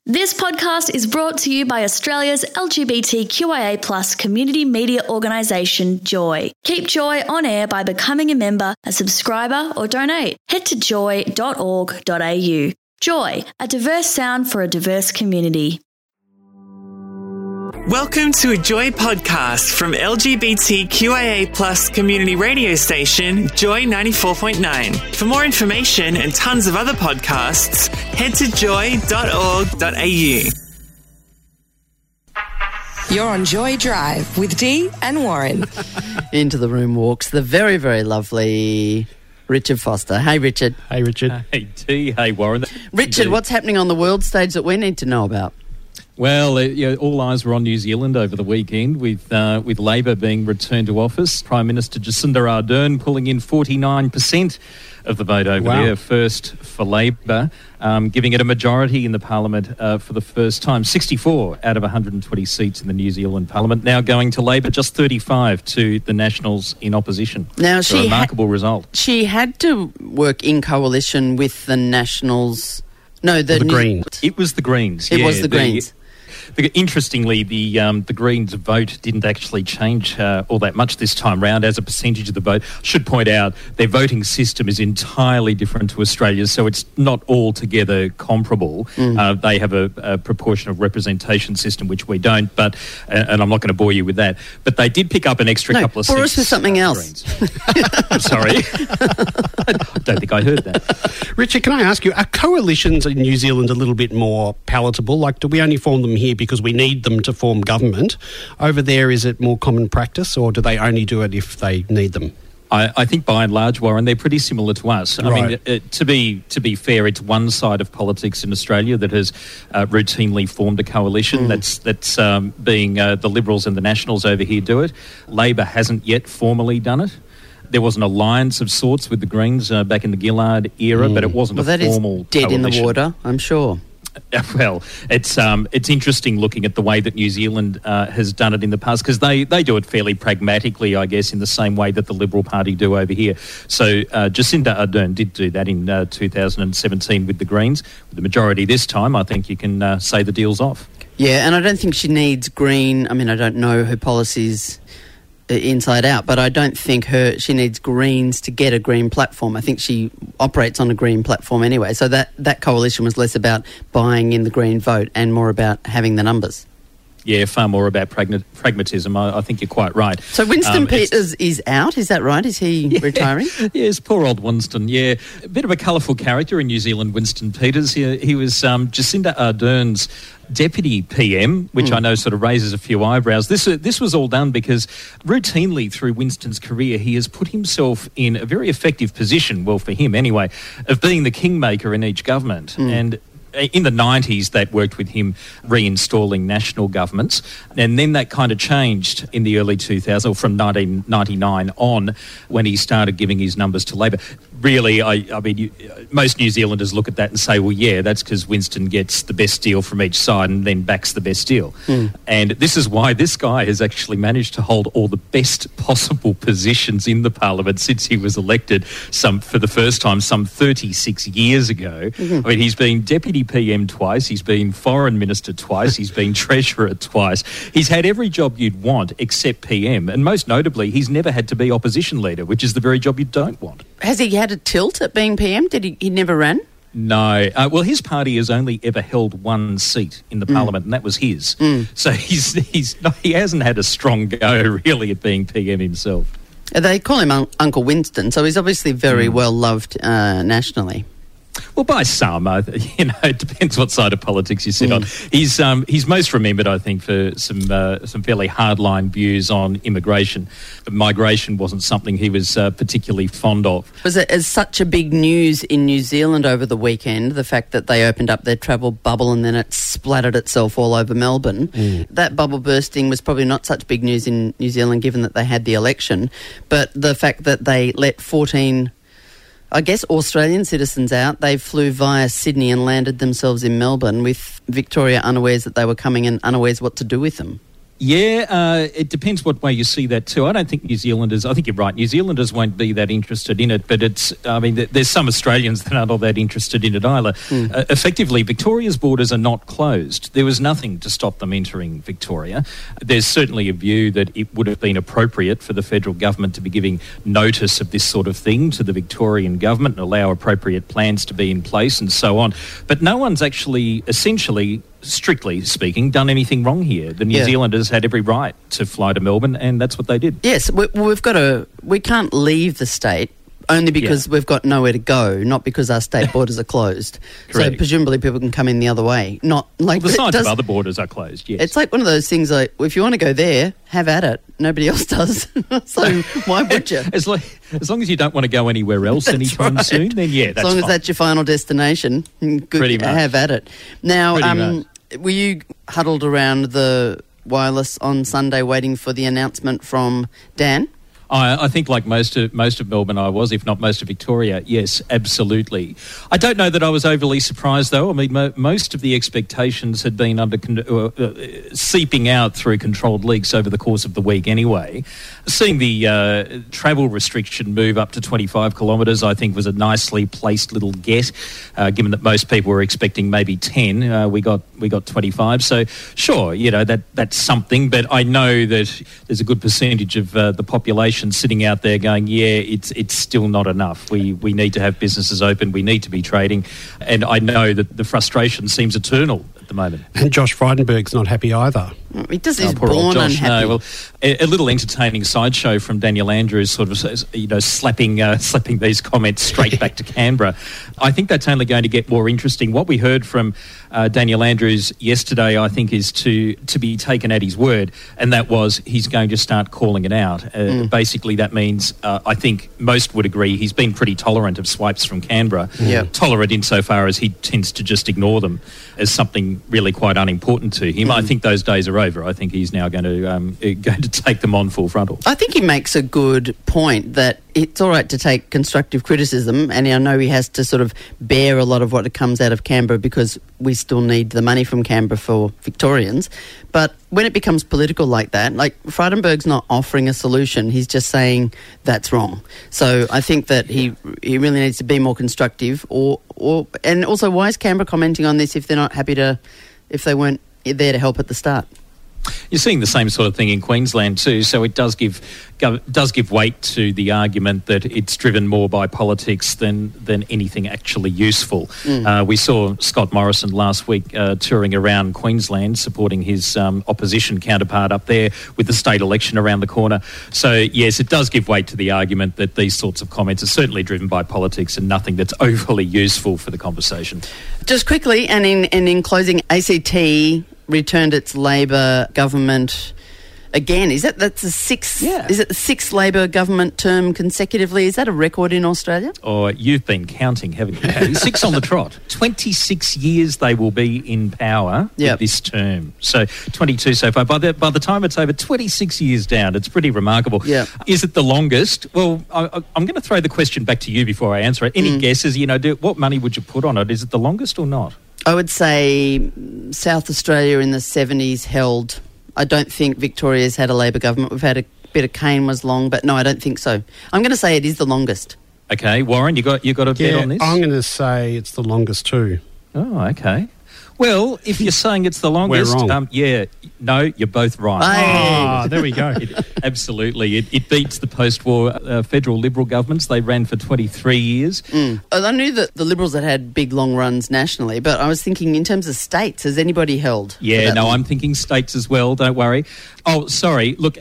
This podcast is brought to you by Australia's LGBTQIA+ community media organisation, Joy. Keep Joy on air by becoming a member, a subscriber or donate. Head to joy.org.au. Joy, a diverse sound for a diverse community. Welcome to a Joy podcast from LGBTQIA+ community radio station, Joy 94.9. For more information and tons of other podcasts, head to joy.org.au. You're on Joy Drive with Dee and Warren. Into the room walks the very, very lovely Richard Foster. Hey, Richard. Hey, Richard. Hey, Dee. Hey, Warren. Richard, what's happening on the world stage that we need to know about? Well, all eyes were on New Zealand over the weekend with Labor being returned to office. Prime Minister Jacinda Ardern pulling in 49% of the vote over there, first for Labor, giving it a majority in the Parliament for the first time. 64 out of 120 seats in the New Zealand Parliament, now going to Labor, just 35 to the Nationals in opposition. Now, a remarkable result. She had to work in coalition with the Nationals. No, the Greens. It was the Greens. It was the Greens. Interestingly, the Greens' vote didn't actually change all that much this time round as a percentage of the vote. I should point out their voting system is entirely different to Australia's, so it's not altogether comparable. They have a proportional representation system, which we don't, but and I'm not going to bore you with that. But they did pick up an extra couple of seats. Bore us with something else. I'm sorry. I don't think I heard that. Richard, can I ask you, are coalitions in New Zealand a little bit more palatable? Like, do we only form them here because we need them to form government? Over there, is it more common practice, or do they only do it if they need them? I think by and large, Warren, they're pretty similar to us. Right. I mean, to be fair, it's one side of politics in Australia that has routinely formed a coalition. That's being the Liberals and the Nationals over here do it. Labor hasn't yet formally done it. There was an alliance of sorts with the Greens back in the Gillard era, but it wasn't a formal that is dead coalition. in the water, I'm sure. Well, it's interesting looking at the way that New Zealand has done it in the past, because they do it fairly pragmatically, I guess, in the same way that the Liberal Party do over here. So Jacinda Ardern did do that in 2017 with the Greens. With the majority this time, I think you can say the deal's off. Yeah, and I don't think she needs Green. I mean, I don't know her policies inside out, but I don't think she needs Greens to get a Green platform. I think she operates on a Green platform anyway. So that coalition was less about buying in the Green vote and more about having the numbers. Yeah, far more about pragmatism. I think you're quite right. So Winston Peters is out, is that right? Is he retiring? Yes, poor old Winston, yeah. A bit of a colourful character in New Zealand, Winston Peters. He was Jacinda Ardern's deputy PM, which I know sort of raises a few eyebrows. This was all done because routinely through Winston's career, he has put himself in a very effective position, well, for him anyway, of being the kingmaker in each government. And in the 90s, that worked with him reinstalling national governments, and then that kind of changed in the early 2000s, or from 1999 on, when he started giving his numbers to Labor. Really, I mean, most New Zealanders look at that and say, well, yeah, that's because Winston gets the best deal from each side and then backs the best deal. And this is why this guy has actually managed to hold all the best possible positions in the Parliament since he was elected for the first time some 36 years ago. I mean, he's been Deputy PM twice, he's been Foreign Minister twice, he's been Treasurer twice. He's had every job you'd want except PM, and most notably, he's never had to be Opposition Leader, which is the very job you don't want. Has he had a tilt at being PM? He never ran? No. Well, his party has only ever held one seat in the Parliament, and that was his. So he hasn't had a strong go, really, at being PM himself. They call him Uncle Winston, so he's obviously very well loved nationally. Well, by some, it depends what side of politics you sit on. He's most remembered, I think, for some fairly hardline views on immigration. But migration wasn't something he was particularly fond of. Was it as such a big news in New Zealand over the weekend, the fact that they opened up their travel bubble and then it splattered itself all over Melbourne? That bubble bursting was probably not such big news in New Zealand, given that they had the election. But the fact that they let 14... I guess Australian citizens out. They flew via Sydney and landed themselves in Melbourne, with Victoria unawares that they were coming and unawares what to do with them. Yeah, it depends what way you see that too. I don't think New Zealanders, I think you're right, New Zealanders won't be that interested in it, but there's some Australians that aren't all that interested in it either. Effectively, Victoria's borders are not closed. There was nothing to stop them entering Victoria. There's certainly a view that it would have been appropriate for the federal government to be giving notice of this sort of thing to the Victorian government and allow appropriate plans to be in place and so on. But no one's actually, essentially, strictly speaking, done anything wrong here. The New Zealanders had every right to fly to Melbourne, and that's what they did. Yes, we can't leave the state only because we've got nowhere to go, not because our state borders are closed. Correct. So presumably people can come in the other way. Not like the sides of other borders are closed. Yes, it's like one of those things. Like, if you want to go there, have at it. Nobody else does, so why would you? As long as you don't want to go anywhere else anytime soon, then that's as long fine. as that's your final destination, good. Pretty much. Have at it. Now, were you huddled around the wireless on Sunday waiting for the announcement from Dan? I think like most of Melbourne I was, if not most of Victoria, yes, absolutely. I don't know that I was overly surprised though. I mean, most of the expectations had been seeping out through controlled leaks over the course of the week anyway. Seeing the travel restriction move up to 25 kilometres I think was a nicely placed little get, given that most people were expecting maybe 10. We got 25. So sure, that's something, but I know that there's a good percentage of the population sitting out there going, it's still not enough. We need to have businesses open. We need to be trading. And I know that the frustration seems eternal at the moment. And Josh Frydenberg's not happy either. He does. He's born unhappy. No, well, a little entertaining sideshow from Daniel Andrews, sort of, slapping these comments straight back to Canberra. I think that's only going to get more interesting. What we heard from Daniel Andrews yesterday, I think, is to be taken at his word, and that was he's going to start calling it out. Basically, that means I think most would agree he's been pretty tolerant of swipes from Canberra. Tolerant insofar as he tends to just ignore them as something really quite unimportant to him. I think those days are over. I think he's now going to take them on full frontal. I think he makes a good point that it's all right to take constructive criticism, and I know he has to sort of bear a lot of what comes out of Canberra because we still need the money from Canberra for Victorians. But when it becomes political like that, like Frydenberg's not offering a solution, he's just saying that's wrong. So I think that he really needs to be more constructive. And also, why is Canberra commenting on this if they're not happy to, if they weren't there to help at the start? You're seeing the same sort of thing in Queensland too, so it does give weight to the argument that it's driven more by politics than anything actually useful. We saw Scott Morrison last week touring around Queensland supporting his opposition counterpart up there with the state election around the corner. So yes, it does give weight to the argument that these sorts of comments are certainly driven by politics and nothing that's overly useful for the conversation. Just quickly, and in closing, ACT returned its Labor government again. That's the sixth? Yeah. Is it the sixth Labor government term consecutively? Is that a record in Australia? Oh, you've been counting, haven't you? 6 on the trot. 26 years they will be in power this term. So 22 so far. By the time it's over, 26 years down. It's pretty remarkable. Yeah. Is it the longest? Well, I'm going to throw the question back to you before I answer it. Any guesses? What money would you put on it? Is it the longest or not? I would say South Australia in the 70s held. I don't think Victoria's had a Labor government. We've had a bit of Cane was long, but no, I don't think so. I'm going to say it is the longest. Okay, Warren, you got a bet on this? I'm going to say it's the longest too. Oh, okay. Well, if you're saying it's the longest, we're wrong. No, you're both right. Ah, there we go. Absolutely. It beats the post-war federal Liberal governments. They ran for 23 years. I knew that the Liberals had big long runs nationally, but I was thinking in terms of states, has anybody held? Yeah, no, I'm thinking states as well, don't worry. Oh, sorry, look,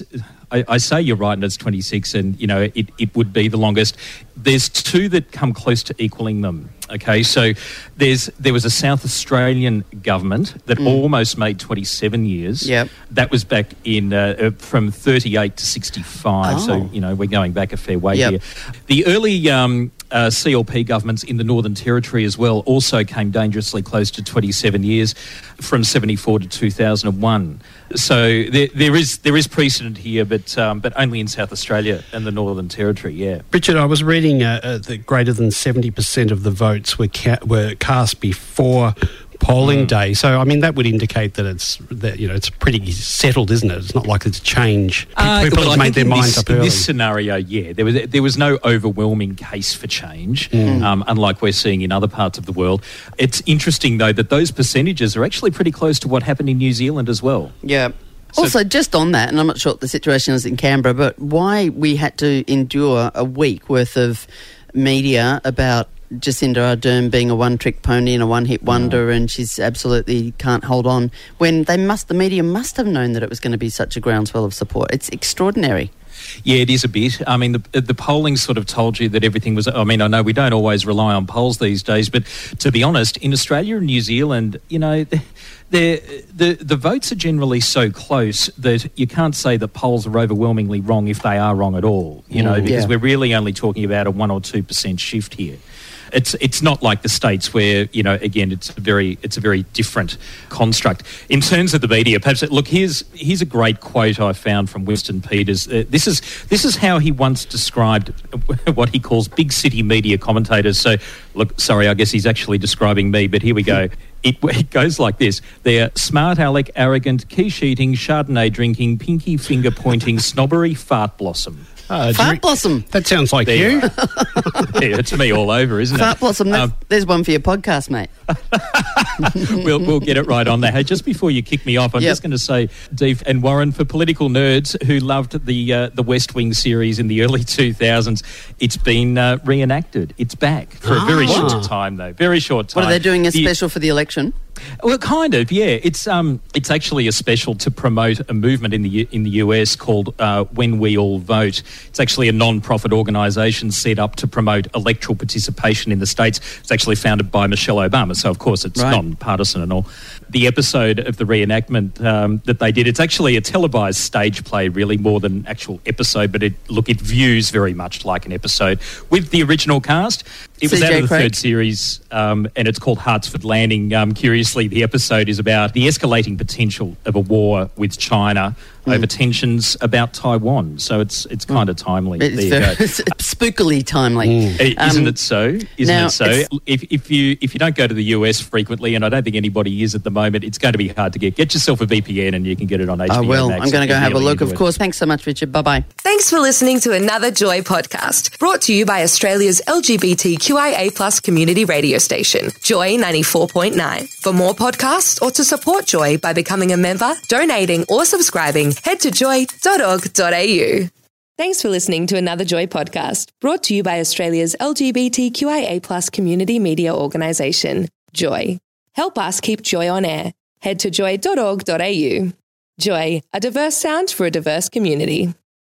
I say you're right and it's 26 and, it would be the longest. There's 2 that come close to equaling them. Okay, so there was a South Australian government that almost made 27 years. Yep. That was back in from 38 to 65. Oh. So, we're going back a fair way here. The early CLP governments in the Northern Territory as well also came dangerously close to 27 years from 74 to 2001. So there is precedent here, but only in South Australia and the Northern Territory, yeah. Richard, I was reading that greater than 70% of the votes were cast before polling day. So, I mean, that would indicate that it's pretty settled, isn't it? It's not likely to change. People have made their minds up early. In this scenario, yeah, there was no overwhelming case for change, unlike we're seeing in other parts of the world. It's interesting, though, that those percentages are actually pretty close to what happened in New Zealand as well. Yeah. Also, just on that, and I'm not sure what the situation is in Canberra, but why we had to endure a week worth of media about Jacinda Ardern being a one-trick pony and a one-hit wonder, and she's absolutely can't hold on, when the media must have known that it was going to be such a groundswell of support. It's extraordinary. Yeah, it is a bit. I mean, the polling sort of told you that everything was... I mean, I know we don't always rely on polls these days, but to be honest, in Australia and New Zealand, you know, the votes are generally so close that you can't say that polls are overwhelmingly wrong if they are wrong at all, you know, because we're really only talking about a 1 or 2% shift here. It's not like the States where, you know, again, it's a very different construct. In terms of the media, perhaps, look, here's a great quote I found from Winston Peters. This is how he once described what he calls big city media commentators. So, look, sorry, I guess he's actually describing me, but here we go. It goes like this. They're smart aleck, arrogant, quiche-eating, Chardonnay drinking, pinky finger-pointing, snobbery fart blossom. Fart blossom. That sounds like you. Yeah, it's me all over, isn't it? Fart blossom. There's one for your podcast, mate. We'll get it right on there. Hey, just before you kick me off, I'm just going to say, Deef and Warren, for political nerds who loved the West Wing series in the early 2000s, it's been reenacted. It's back for a very short time, though. Very short time. What are they doing a special for the election? Well, kind of, yeah. It's actually a special to promote a movement in the US called When We All Vote. It's actually a non-profit organisation set up to promote electoral participation in the States. It's actually founded by Michelle Obama, so of course it's non-partisan and all. The episode of the reenactment that they did, it's actually a televised stage play, really, more than an actual episode, but it views very much like an episode with the original cast. It was out of the third series, and it's called Hartsford Landing. Curiously, the episode is about the escalating potential of a war with China over tensions about Taiwan. So it's kind of timely. It's spookily timely. Isn't it so? Isn't it so? If you don't go to the US frequently, and I don't think anybody is at the moment, it's going to be hard to get. Get yourself a VPN and you can get it on HBO I will. Max. I'm going to go have a look, of course. Thanks so much, Richard. Bye-bye. Thanks for listening to another Joy podcast, brought to you by Australia's LGBTQIA+ community radio station, Joy 94.9. For more podcasts or to support Joy by becoming a member, donating or subscribing, head to joy.org.au. Thanks for listening to another Joy podcast, brought to you by Australia's LGBTQIA+ community media organisation, Joy. Help us keep Joy on air. Head to joy.org.au. Joy, a diverse sound for a diverse community.